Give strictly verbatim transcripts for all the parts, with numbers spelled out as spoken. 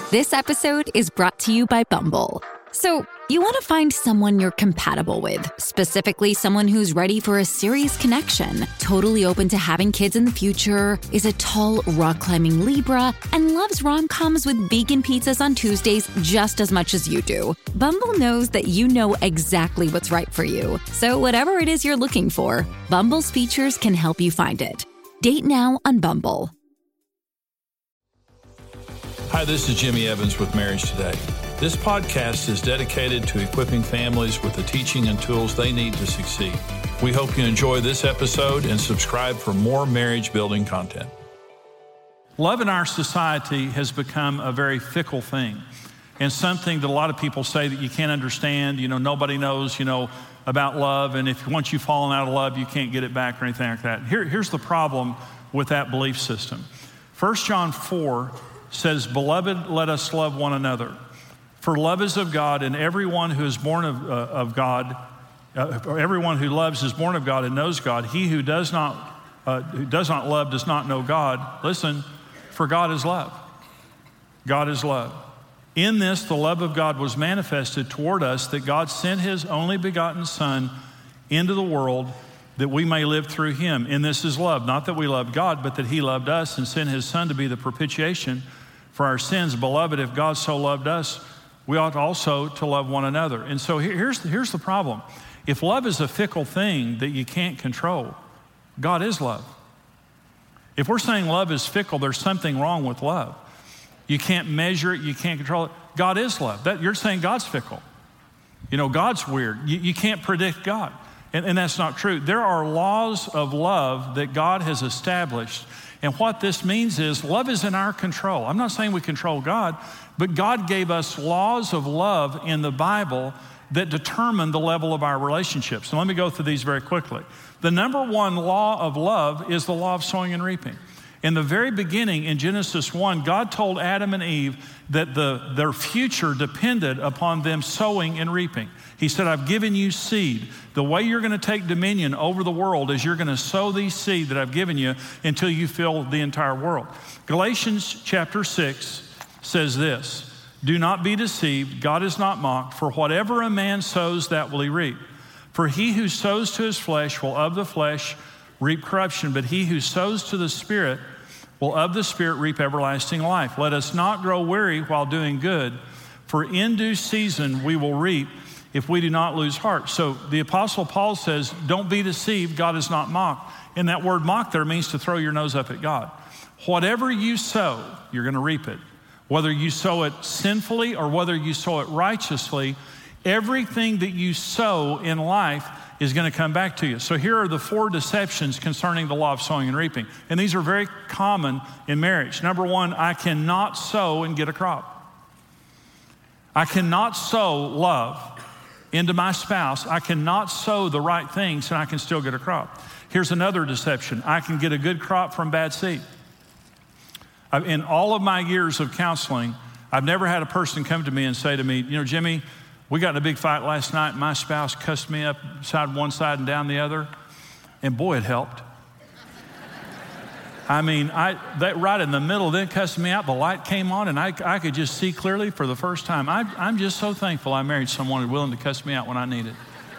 This episode is brought to you by Bumble. So, you want to find someone you're compatible with, specifically someone who's ready for a serious connection, totally open to having kids in the future, is a tall, rock-climbing Libra, and loves rom-coms with vegan pizzas on Tuesdays just as much as you do. Bumble knows that you know exactly what's right for you. So whatever it is you're looking for, Bumble's features can help you find it. Date now on Bumble. Hi, this is Jimmy Evans with Marriage Today. This podcast is dedicated to equipping families with the teaching and tools they need to succeed. We hope you enjoy this episode and subscribe for more marriage-building content. Love in our society has become a very fickle thing, and something that a lot of people say that you can't understand. You know, nobody knows, you know, about love, and if once you've fallen out of love, you can't get it back or anything like that. Here, here's the problem with that belief system. First John four says, "Beloved, let us love one another. For love is of God, and everyone who is born of, uh, of God, uh, or everyone who loves is born of God and knows God. He who does not, uh, who does not love does not know God." Listen, for God is love. God is love. In this, the love of God was manifested toward us, that God sent his only begotten Son into the world that we may live through him. In this is love, not that we loved God, but that he loved us and sent his Son to be the propitiation for our sins. Beloved, if God so loved us, we ought also to love one another. And so here's, here's the problem. If love is a fickle thing that you can't control, God is love. If we're saying love is fickle, there's something wrong with love. You can't measure it, you can't control it. God is love. That, you're saying God's fickle. You know, God's weird. You, you can't predict God. And, and that's not true. There are laws of love that God has established. And what this means is love is in our control. I'm not saying we control God, but God gave us laws of love in the Bible that determine the level of our relationships. So let me go through these very quickly. The number one law of love is the law of sowing and reaping. In the very beginning, in Genesis one, God told Adam and Eve that the, their future depended upon them sowing and reaping. He said, I've given you seed. The way you're going to take dominion over the world is you're going to sow these seed that I've given you until you fill the entire world. Galatians chapter six says this, "Do not be deceived, God is not mocked, for whatever a man sows, that will he reap. For he who sows to his flesh will of the flesh reap corruption, but he who sows to the Spirit will of the Spirit reap everlasting life. Let us not grow weary while doing good, for in due season we will reap if we do not lose heart." So the Apostle Paul says, don't be deceived, God is not mocked. And that word mock there means to throw your nose up at God. Whatever you sow, you're going to reap it. Whether you sow it sinfully or whether you sow it righteously, everything that you sow in life is going to come back to you. So here are the four deceptions concerning the law of sowing and reaping. And these are very common in marriage. Number one, I cannot sow and get a crop. I cannot sow love into my spouse. I cannot sow the right things and I can still get a crop. Here's another deception. I can get a good crop from bad seed. In all of my years of counseling, I've never had a person come to me and say to me, you know, Jimmy, we got in a big fight last night. My spouse cussed me up side one side and down the other. And boy, it helped. I mean, I that right in the middle, then cussed me out. The light came on and I, I could just see clearly for the first time. I, I'm just so thankful I married someone who's willing to cuss me out when I need it.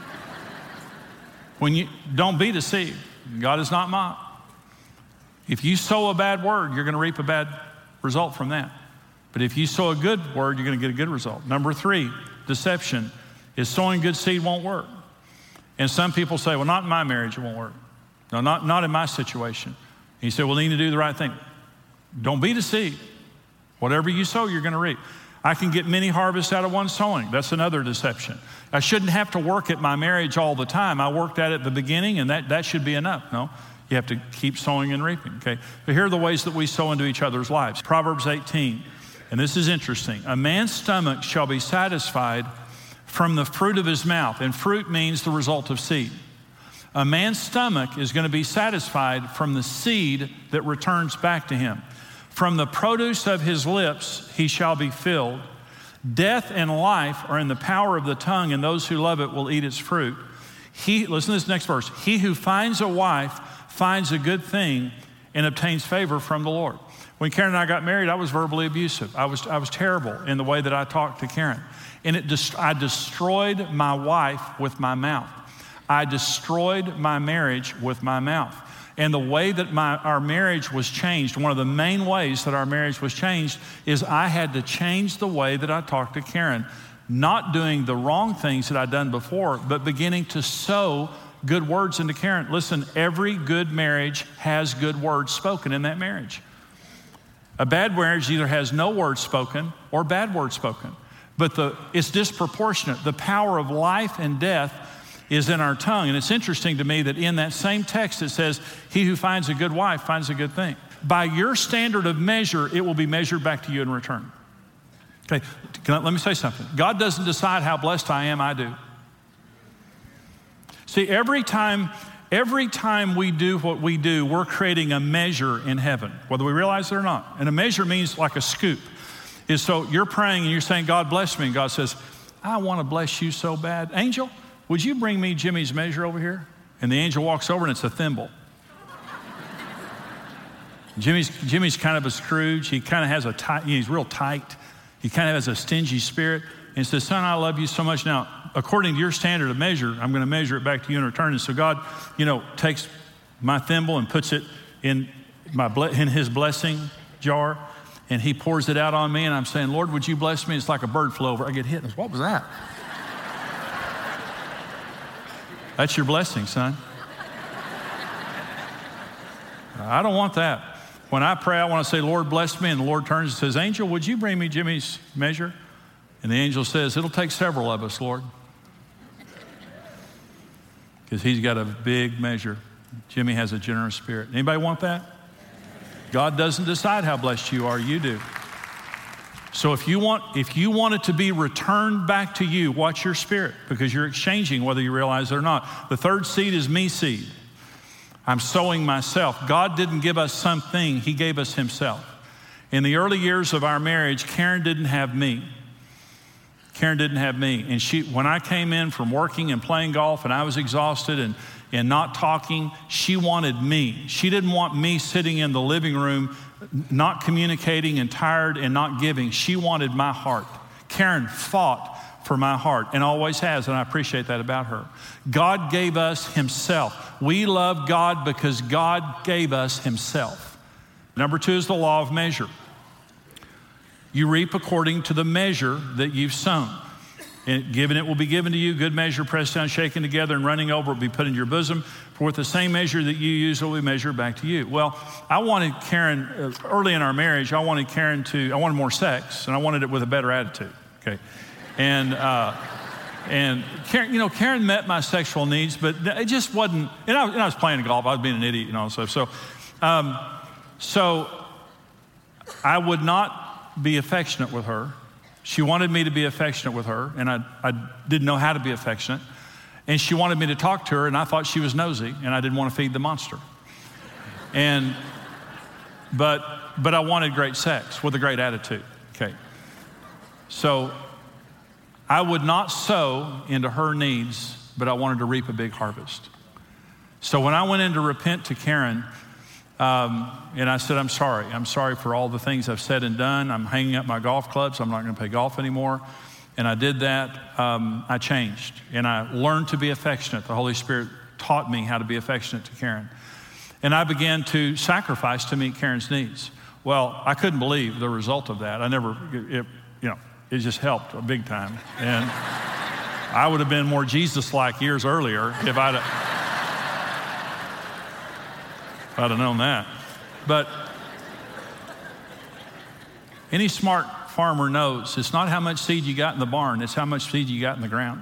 When you, don't be deceived. God is not mocked. If you sow a bad word, you're going to reap a bad result from that. But if you sow a good word, you're going to get a good result. Number three, deception is sowing good seed won't work. And some people say, well, not in my marriage, it won't work. No, not, not in my situation. And you say, well, you need to do the right thing. Don't be deceived. Whatever you sow, you're going to reap. I can get many harvests out of one sowing. That's another deception. I shouldn't have to work at my marriage all the time. I worked at it at the beginning, and that, that should be enough. No, you have to keep sowing and reaping, okay? But here are the ways that we sow into each other's lives. Proverbs eighteen, and this is interesting. A man's stomach shall be satisfied from the fruit of his mouth, and fruit means the result of seed. A man's stomach is going to be satisfied from the seed that returns back to him. From the produce of his lips he shall be filled. Death and life are in the power of the tongue, and those who love it will eat its fruit. He, listen to this next verse. He who finds a wife finds a good thing and obtains favor from the Lord. When Karen and I got married, I was verbally abusive. I was, I was terrible in the way that I talked to Karen. And it dest- I destroyed my wife with my mouth. I destroyed my marriage with my mouth. And the way that my, our marriage was changed, one of the main ways that our marriage was changed is I had to change the way that I talked to Karen. Not doing the wrong things that I'd done before, but beginning to sow good words into Karen. Listen, every good marriage has good words spoken in that marriage. A bad marriage either has no words spoken or bad words spoken. But the, it's disproportionate. The power of life and death is in our tongue. And it's interesting to me that in that same text it says, he who finds a good wife finds a good thing. By your standard of measure, it will be measured back to you in return. Okay, can I, let me say something. God doesn't decide how blessed I am, I do. See, every time, every time we do what we do, we're creating a measure in heaven, whether we realize it or not. And a measure means like a scoop. Is so you're praying and you're saying, God bless me. And God says, I want to bless you so bad. Angel, would you bring me Jimmy's measure over here? And the angel walks over and it's a thimble. Jimmy's, Jimmy's kind of a Scrooge. He kind of has a tight, he's real tight. He kind of has a stingy spirit. And he says, son, I love you so much. Now, according to your standard of measure, I'm going to measure it back to you in return. And so God, you know, takes my thimble and puts it in my in his blessing jar. And he pours it out on me. And I'm saying, Lord, would you bless me? It's like a bird flew over. I get hit. What was that? That's your blessing, son. I don't want that. When I pray, I want to say, Lord, bless me. And the Lord turns and says, angel, would you bring me Jimmy's measure? And the angel says, it'll take several of us, Lord. Because he's got a big measure. Jimmy has a generous spirit. Anybody want that? God doesn't decide how blessed you are, you do. So if you want, if you want it to be returned back to you, watch your spirit, because you're exchanging whether you realize it or not. The third seed is me seed. I'm sowing myself. God didn't give us something, he gave us himself. In the early years of our marriage, Karen didn't have me. Karen didn't have me. And she, when I came in from working and playing golf and I was exhausted and, and not talking, she wanted me. She didn't want me sitting in the living room, not communicating and tired and not giving. She wanted my heart. Karen fought for my heart and always has, and I appreciate that about her. God gave us himself. We love God because God gave us himself. Number two is the law of measure. You reap according to the measure that you've sown. And given it will be given to you, good measure, pressed down, shaken together, and running over will be put in your bosom. For with the same measure that you use, it will be measured back to you. Well, I wanted Karen, uh, early in our marriage, I wanted Karen to, I wanted more sex, and I wanted it with a better attitude, okay? And, uh, and Karen, you know, Karen met my sexual needs, but it just wasn't, and I, and I was playing golf, I was being an idiot and all that stuff. So, um, so I would not be affectionate with her. She wanted me to be affectionate with her, and I, I didn't know how to be affectionate. And she wanted me to talk to her, and I thought she was nosy, and I didn't want to feed the monster. And, but, but I wanted great sex with a great attitude, okay? So I would not sow into her needs, but I wanted to reap a big harvest. So when I went in to repent to Karen, Um, and I said, I'm sorry. I'm sorry for all the things I've said and done. I'm hanging up my golf clubs. I'm not going to play golf anymore. And I did that. Um, I changed. And I learned to be affectionate. The Holy Spirit taught me how to be affectionate to Karen. And I began to sacrifice to meet Karen's needs. Well, I couldn't believe the result of that. I never, it, you know, it just helped a big time. And I would have been more Jesus-like years earlier if I'd I'd have known that. But any smart farmer knows it's not how much seed you got in the barn, it's how much seed you got in the ground.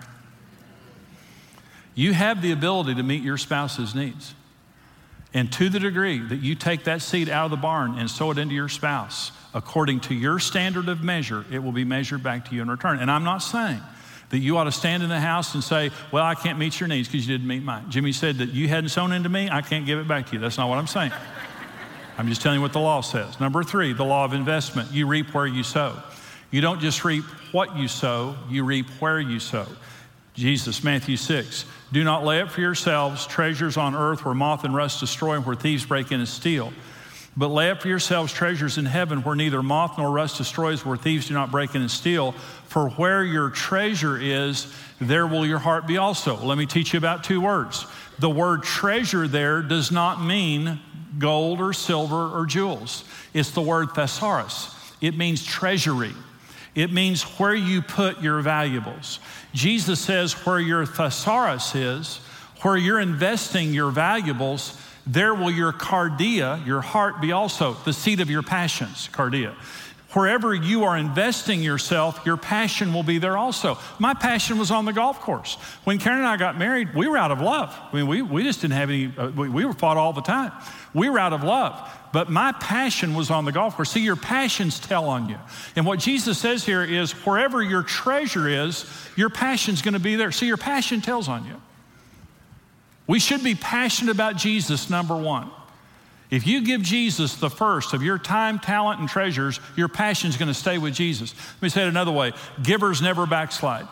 You have the ability to meet your spouse's needs. And to the degree that you take that seed out of the barn and sow it into your spouse, according to your standard of measure, it will be measured back to you in return. And I'm not saying that you ought to stand in the house and say, well, I can't meet your needs because you didn't meet mine. Jimmy said that you hadn't sown into me, I can't give it back to you. That's not what I'm saying. I'm just telling you what the law says. Number three, the law of investment. You reap where you sow. You don't just reap what you sow, you reap where you sow. Jesus, Matthew six, do not lay up for yourselves treasures on earth where moth and rust destroy and where thieves break in and steal. But lay up for yourselves treasures in heaven where neither moth nor rust destroys, where thieves do not break in and steal. For where your treasure is, there will your heart be also. Let me teach you about two words. The word treasure there does not mean gold or silver or jewels. It's the word thesaurus. It means treasury. It means where you put your valuables. Jesus says where your thesaurus is, where you're investing your valuables, there will your cardia, your heart, be also, the seat of your passions, cardia. Wherever you are investing yourself, your passion will be there also. My passion was on the golf course. When Karen and I got married, we were out of love. I mean, we, we just didn't have any, uh, we, we were fought all the time. We were out of love. But my passion was on the golf course. See, your passions tell on you. And what Jesus says here is wherever your treasure is, your passion's going to be there. See, your passion tells on you. We should be passionate about Jesus, number one. If you give Jesus the first of your time, talent, and treasures, your passion's going to stay with Jesus. Let me say it another way. Givers never backslide.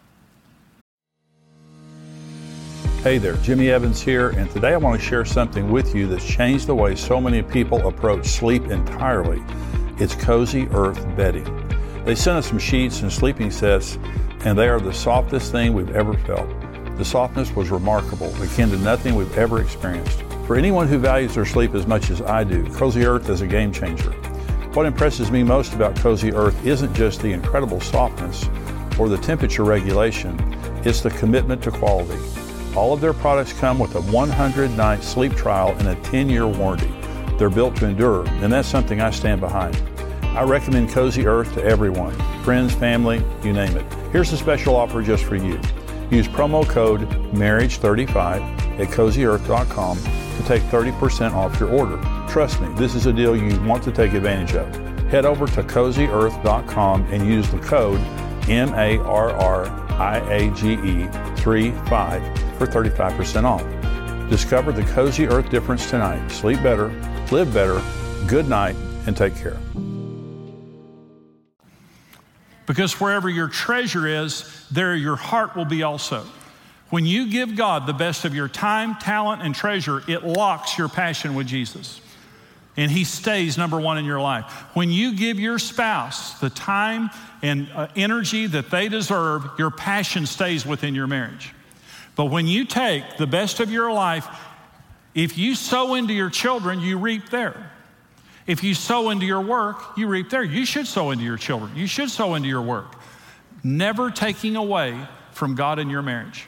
Hey there, Jimmy Evans here, and today I want to share something with you that's changed the way so many people approach sleep entirely. It's Cozy Earth bedding. They sent us some sheets and sleeping sets, and they are the softest thing we've ever felt. The softness was remarkable, akin to nothing we've ever experienced. For anyone who values their sleep as much as I do, Cozy Earth is a game changer. What impresses me most about Cozy Earth isn't just the incredible softness or the temperature regulation, it's the commitment to quality. All of their products come with a one hundred night sleep trial and a ten year warranty. They're built to endure, and that's something I stand behind. I recommend Cozy Earth to everyone, friends, family, you name it. Here's a special offer just for you. Use promo code marriage thirty-five at cozy earth dot com to take thirty percent off your order. Trust me, this is a deal you want to take advantage of. Head over to cozy earth dot com and use the code M A R R I A G E thirty-five for thirty-five percent off. Discover the Cozy Earth difference tonight. Sleep better, live better, good night, and take care. Because wherever your treasure is, there your heart will be also. When you give God the best of your time, talent, and treasure, it locks your passion with Jesus. And he stays number one in your life. When you give your spouse the time and uh, energy that they deserve, your passion stays within your marriage. But when you take the best of your life, if you sow into your children, you reap there. If you sow into your work, you reap there. You should sow into your children. You should sow into your work. Never taking away from God in your marriage.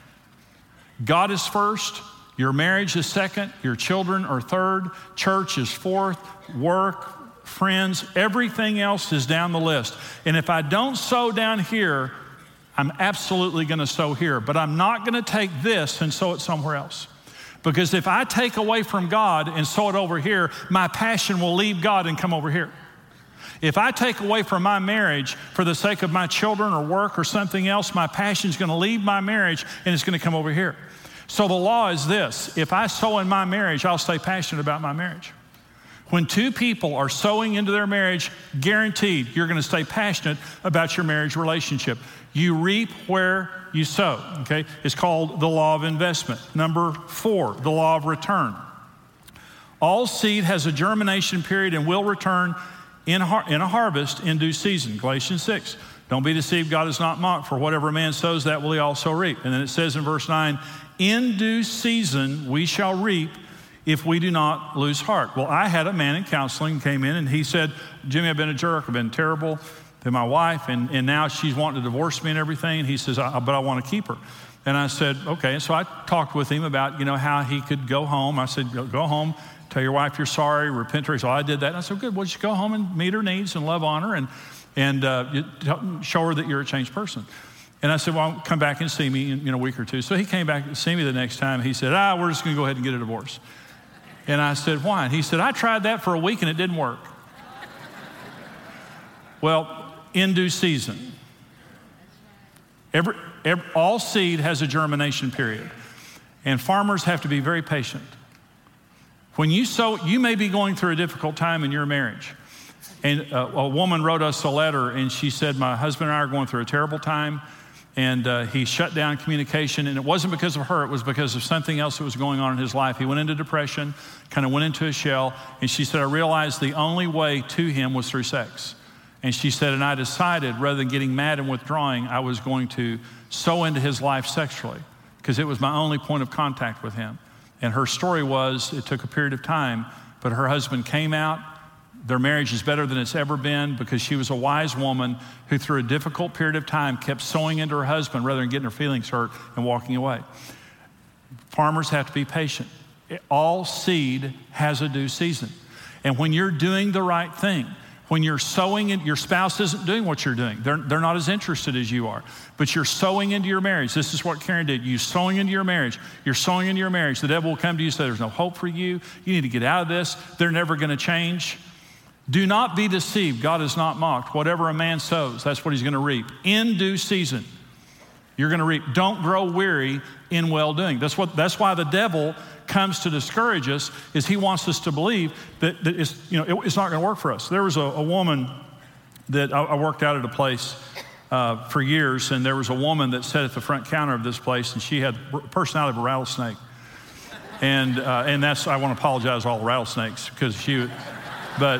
God is first, your marriage is second, your children are third, church is fourth, work, friends, everything else is down the list. And if I don't sow down here, I'm absolutely going to sow here. But I'm not going to take this and sow it somewhere else. Because if I take away from God and sow it over here, my passion will leave God and come over here. If I take away from my marriage for the sake of my children or work or something else, my passion is going to leave my marriage and it's going to come over here. So the law is this: if I sow in my marriage, I'll stay passionate about my marriage. When two people are sowing into their marriage, guaranteed you're going to stay passionate about your marriage relationship. You reap where you sow, okay? It's called the law of investment. Number four, the law of return. All seed has a germination period and will return in, har- in a harvest in due season. Galatians six. Don't be deceived, God is not mocked, for whatever a man sows, that will he also reap. And then it says in verse nine, in due season we shall reap if we do not lose heart. Well, I had a man in counseling came in and he said, Jimmy, I've been a jerk, I've been terrible to my wife, and, and now she's wanting to divorce me and everything. And he says, I, but I want to keep her. And I said, okay. So I talked with him about, you know, how he could go home. I said, go, go home, tell your wife you're sorry, repent to her. So I did that. And I said, good, well, just go home and meet her needs and love on her and, and uh, show her that you're a changed person. And I said, well, come back and see me in, in a week or two. So he came back to see me the next time. He said, ah, we're just going to go ahead and get a divorce. And I said, why? And he said, I tried that for a week and it didn't work. Well, in due season. Every, every, all seed has a germination period. And farmers have to be very patient. When you sow, you may be going through a difficult time in your marriage. And uh, a woman wrote us a letter and she said, my husband and I are going through a terrible time. And uh, he shut down communication, and it wasn't because of her, it was because of something else that was going on in his life. He went into depression, kind of went into a shell, and she said, I realized the only way to him was through sex. And she said, and I decided, rather than getting mad and withdrawing, I was going to sow into his life sexually, because it was my only point of contact with him. And her story was, it took a period of time, but her husband came out. Their marriage is better than it's ever been because she was a wise woman who, through a difficult period of time, kept sowing into her husband rather than getting her feelings hurt and walking away. Farmers have to be patient. All seed has a due season. And when you're doing the right thing, when you're sowing in, your spouse isn't doing what you're doing. They're, they're not as interested as you are, but you're sowing into your marriage. This is what Karen did. You sowing into your marriage. You're sowing into your marriage. The devil will come to you and say, there's no hope for you. You need to get out of this. They're never going to change. Do not be deceived. God is not mocked. Whatever a man sows, that's what he's going to reap. In due season, you're going to reap. Don't grow weary in well-doing. That's what. That's why the devil comes to discourage us, is he wants us to believe that, that it's, you know, it, it's not going to work for us. There was a, a woman that I, I worked out at a place uh, for years, and there was a woman that sat at the front counter of this place, and she had the personality of a rattlesnake. And uh, and that's, I want to apologize to all the rattlesnakes, because she, but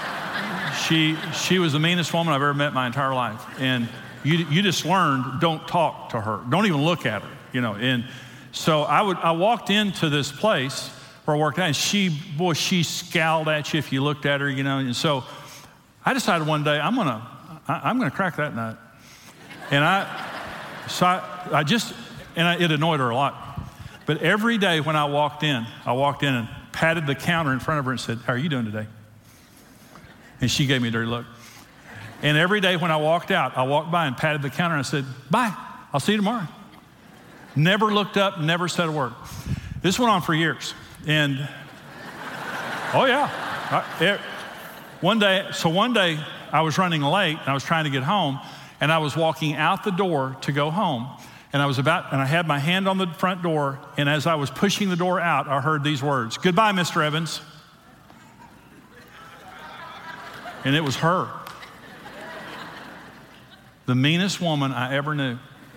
she she was the meanest woman I've ever met in my entire life. And you you just learned, don't talk to her, don't even look at her, you know. And so I would I walked into this place where I worked out, and she boy she scowled at you if you looked at her, you know. And so I decided one day I'm gonna I, I'm gonna crack that nut. And I so I, I just and I, it annoyed her a lot. But every day when I walked in, I walked in and patted the counter in front of her and said, "How are you doing today?" And she gave me a dirty look. And every day when I walked out, I walked by and patted the counter and I said, "Bye, I'll see you tomorrow." Never looked up, never said a word. This went on for years. And, oh yeah. I, it, one day, so one day I was running late and I was trying to get home, and I was walking out the door to go home. And I was about, and I had my hand on the front door, and as I was pushing the door out, I heard these words, "Goodbye, Mister Evans." And it was her. The meanest woman I ever knew.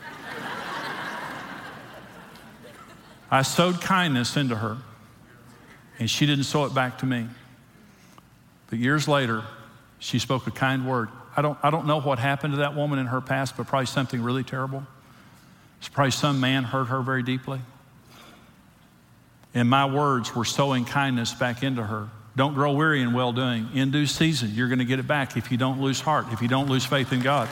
I sowed kindness into her, and she didn't sow it back to me. But years later, she spoke a kind word. I don't, I don't know what happened to that woman in her past, but probably something really terrible. It's probably some man hurt her very deeply. And my words were sowing kindness back into her. Don't grow weary in well-doing. In due season, you're going to get it back if you don't lose heart, if you don't lose faith in God.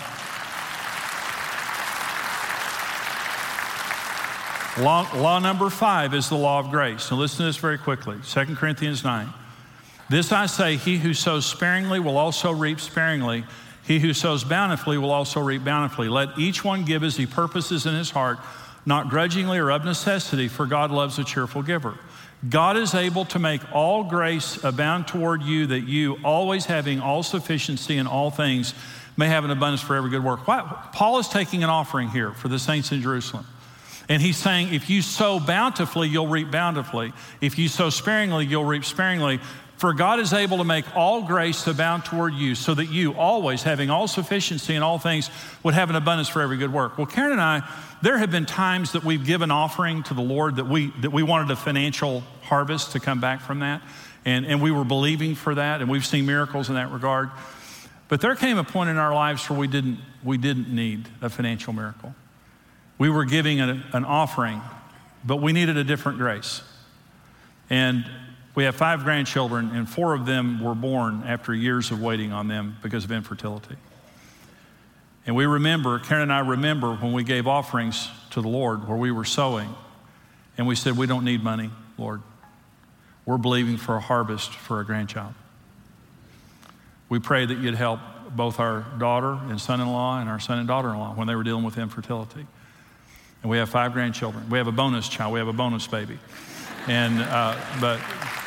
Law, law number five is the law of grace. Now listen to this very quickly. Second Corinthians nine. This I say, he who sows sparingly will also reap sparingly. He who sows bountifully will also reap bountifully. Let each one give as he purposes in his heart, not grudgingly or of necessity, for God loves a cheerful giver. God is able to make all grace abound toward you, that you, always having all sufficiency in all things, may have an abundance for every good work. Why? Paul is taking an offering here for the saints in Jerusalem. And he's saying, if you sow bountifully, you'll reap bountifully. If you sow sparingly, you'll reap sparingly. For God is able to make all grace abound toward you, so that you, always having all sufficiency in all things, would have an abundance for every good work. Well, Karen and I, there have been times that we've given offering to the Lord that we that we wanted a financial harvest to come back from that. And, and we were believing for that, and we've seen miracles in that regard. But there came a point in our lives where we didn't, we didn't need a financial miracle. We were giving a, an offering, but we needed a different grace. And we have five grandchildren, and four of them were born after years of waiting on them because of infertility. And we remember, Karen and I remember when we gave offerings to the Lord where we were sowing, and we said, "We don't need money, Lord. We're believing for a harvest for a grandchild. We pray that you'd help both our daughter and son-in-law and our son and daughter-in-law when they were dealing with infertility." And we have five grandchildren. We have a bonus child. We have a bonus baby. And, uh, but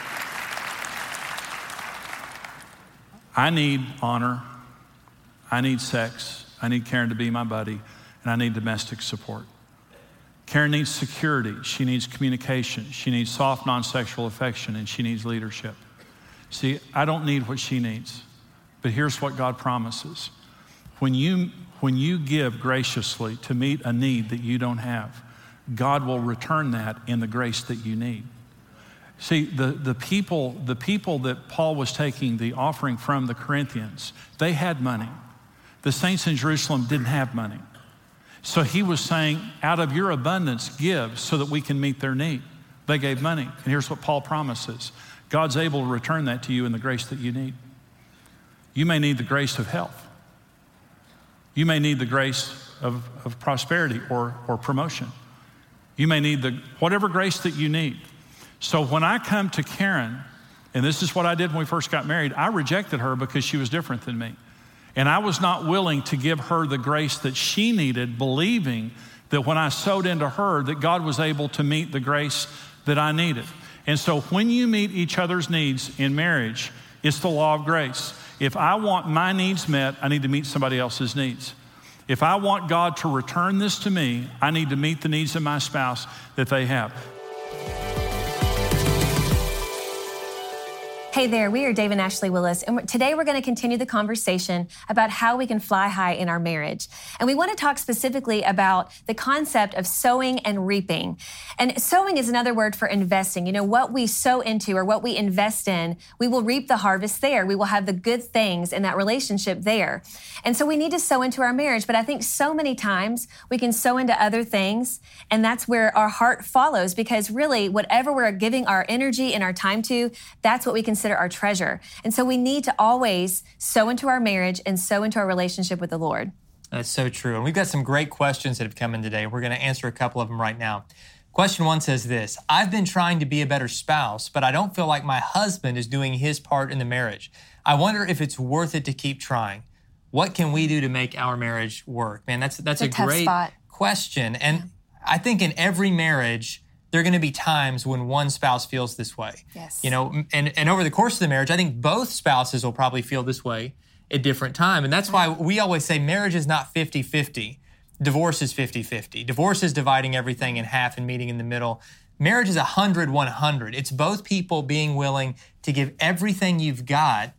I need honor. I need sex. I need Karen to be my buddy. And I need domestic support. Karen needs security. She needs communication. She needs soft, non-sexual affection, and she needs leadership. See, I don't need what she needs. But here's what God promises. When you, when you give graciously to meet a need that you don't have, God will return that in the grace that you need. See, the, the people, the people that Paul was taking the offering from, the Corinthians, they had money. The saints in Jerusalem didn't have money. So he was saying, out of your abundance, give so that we can meet their need. They gave money. And here's what Paul promises. God's able to return that to you in the grace that you need. You may need the grace of health. You may need the grace of, of prosperity or, or promotion. You may need the whatever grace that you need. So when I come to Karen, and this is what I did when we first got married, I rejected her because she was different than me. And I was not willing to give her the grace that she needed, believing that when I sowed into her, that God was able to meet the grace that I needed. And so when you meet each other's needs in marriage, it's the law of grace. If I want my needs met, I need to meet somebody else's needs. If I want God to return this to me, I need to meet the needs of my spouse that they have. Hey there, we are Dave and Ashley Willis, and today we're going to continue the conversation about how we can fly high in our marriage. And we want to talk specifically about the concept of sowing and reaping. And sowing is another word for investing. You know, what we sow into or what we invest in, we will reap the harvest there. We will have the good things in that relationship there. And so we need to sow into our marriage, but I think so many times we can sow into other things, and that's where our heart follows, because really whatever we're giving our energy and our time to, that's what we consider our treasure. And so we need to always sow into our marriage and sow into our relationship with the Lord. That's so true. And we've got some great questions that have come in today. We're going to answer a couple of them right now. Question one says this: I've been trying to be a better spouse, but I don't feel like my husband is doing his part in the marriage. I wonder if it's worth it to keep trying. What can we do to make our marriage work? Man, that's that's it's a, a great spot. question. And yeah. I think in every marriage, there are going to be times when one spouse feels this way. Yes. You know, and, and over the course of the marriage, I think both spouses will probably feel this way at different time. And that's why we always say marriage is not fifty-fifty. Divorce is fifty-fifty. Divorce is dividing everything in half and meeting in the middle. Marriage is one hundred one hundred. It's both people being willing to give everything you've got,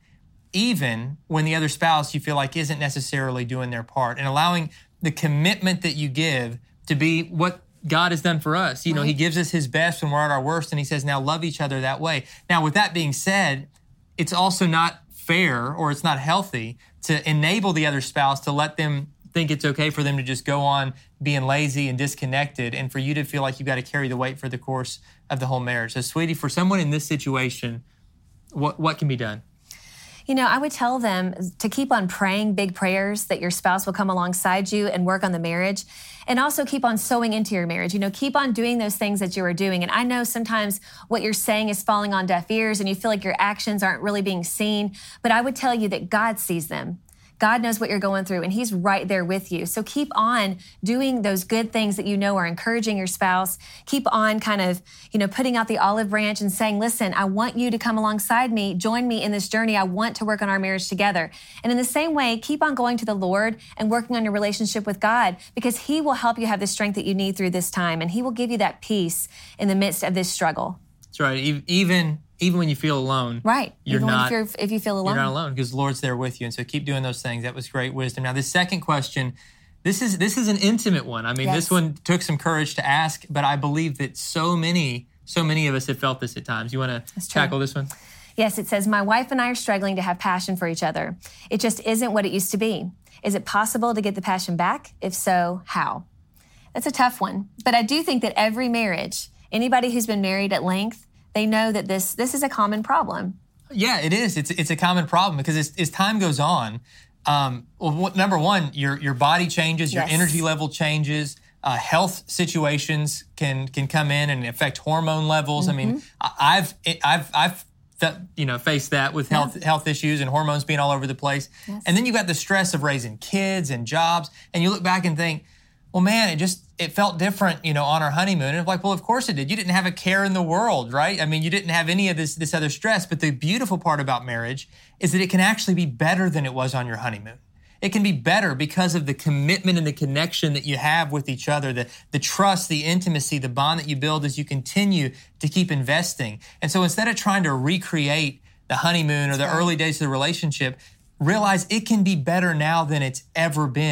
even when the other spouse you feel like isn't necessarily doing their part, and allowing the commitment that you give to be what God has done for us. You know, He gives us His best when we're at our worst, and He says, now love each other that way. Now, with that being said, it's also not fair or it's not healthy to enable the other spouse to let them think it's okay for them to just go on being lazy and disconnected, and for you to feel like you've got to carry the weight for the course of the whole marriage. So, sweetie, for someone in this situation, what what can be done? You know, I would tell them to keep on praying big prayers that your spouse will come alongside you and work on the marriage, and also keep on sowing into your marriage. You know, keep on doing those things that you are doing. And I know sometimes what you're saying is falling on deaf ears and you feel like your actions aren't really being seen, but I would tell you that God sees them. God knows what you're going through, and He's right there with you. So keep on doing those good things that you know are encouraging your spouse. Keep on kind of, you know, putting out the olive branch and saying, listen, I want you to come alongside me, join me in this journey. I want to work on our marriage together. And in the same way, keep on going to the Lord and working on your relationship with God, because He will help you have the strength that you need through this time, and He will give you that peace in the midst of this struggle. That's right. Even Even when you feel alone, right? You're Even not, if, you're, if you feel alone, you're not alone, because the Lord's there with you. And so keep doing those things. That was great wisdom. Now, this second question, this is this is an intimate one. I mean, yes. This one took some courage to ask, but I believe that so many, so many of us have felt this at times. You want to tackle this one? Yes, it says, my wife and I are struggling to have passion for each other. It just isn't what it used to be. Is it possible to get the passion back? If so, how? That's a tough one. But I do think that every marriage, anybody who's been married at length, they know that this this is a common problem. Yeah, it is. It's it's a common problem because as, as time goes on, um, well, number one, your your body changes, your yes. energy level changes, uh, health situations can can come in and affect hormone levels. Mm-hmm. I mean, I've I've I've you know faced that with health yeah. health issues and hormones being all over the place, yes. and then you got the stress of raising kids and jobs, and you look back and think, well, man, it just, it felt different, you know, on our honeymoon. And it's like, well, of course it did. You didn't have a care in the world, right? I mean, you didn't have any of this, this other stress. But the beautiful part about marriage is that it can actually be better than it was on your honeymoon. It can be better because of the commitment and the connection that you have with each other, the, the trust, the intimacy, the bond that you build as you continue to keep investing. And so instead of trying to recreate the honeymoon or the early days of the relationship, realize it can be better now than it's ever been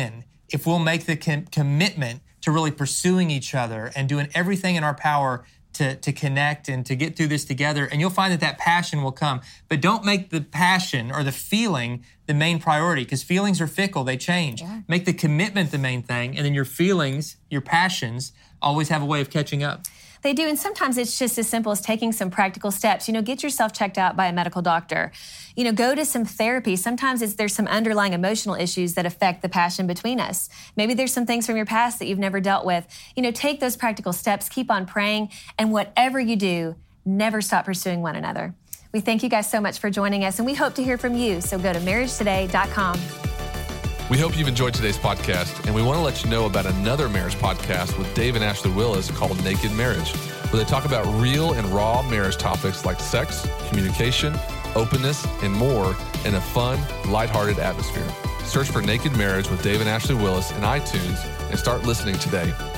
if we'll make the com- commitment to really pursuing each other and doing everything in our power to, to connect and to get through this together, and you'll find that that passion will come. But don't make the passion or the feeling the main priority, because feelings are fickle, they change. Yeah. Make the commitment the main thing, and then your feelings, your passions, always have a way of catching up. They do, and sometimes it's just as simple as taking some practical steps. You know, get yourself checked out by a medical doctor. You know, go to some therapy. Sometimes it's, there's some underlying emotional issues that affect the passion between us. Maybe there's some things from your past that you've never dealt with. You know, take those practical steps, keep on praying, and whatever you do, never stop pursuing one another. We thank you guys so much for joining us, and we hope to hear from you. So go to marriage today dot com. We hope you've enjoyed today's podcast, and we want to let you know about another marriage podcast with Dave and Ashley Willis called Naked Marriage, where they talk about real and raw marriage topics like sex, communication, openness, and more in a fun, lighthearted atmosphere. Search for Naked Marriage with Dave and Ashley Willis in iTunes and start listening today.